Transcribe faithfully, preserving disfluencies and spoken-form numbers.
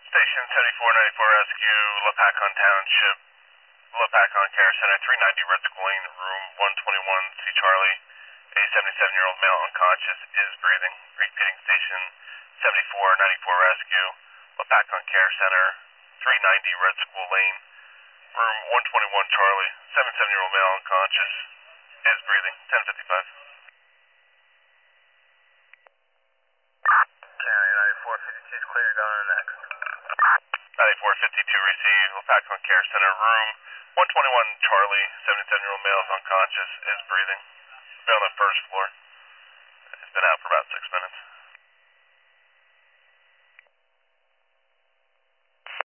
Station seventy-four ninety-four Rescue, Lapacon Township, Lapacon Care Center, three ninety Red School Lane, room one twenty-one, see Charlie. A seventy-seven-year-old male unconscious is breathing. Repeating station seventy-four ninety-four Rescue, Lapacon Care Center, three ninety Red School Lane, room one twenty-one Charlie. seventy-seven-year-old male unconscious is breathing. ten fifty-five. County ninety-four fifty-two is clear, going to the next. ninety-four fifty-two received, Lapacon Care Center, room one twenty-one Charlie. seventy-seven-year-old male is unconscious, is breathing. Be on the first floor. It's been out for about six minutes.